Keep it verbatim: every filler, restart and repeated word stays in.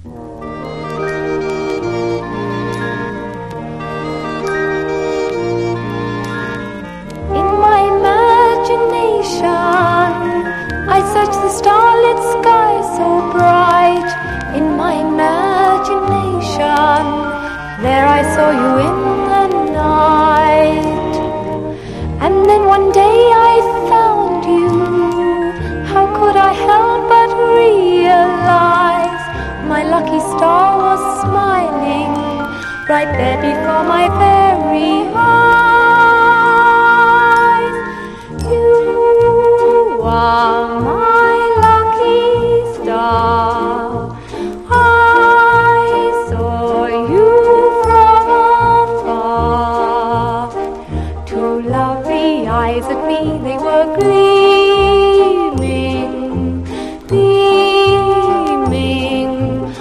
I search the starlit sky so bright. In my imagination, there I saw you in the night. And then one day I found you. How could I help but realize my lucky star was smiling right there before my very eyes?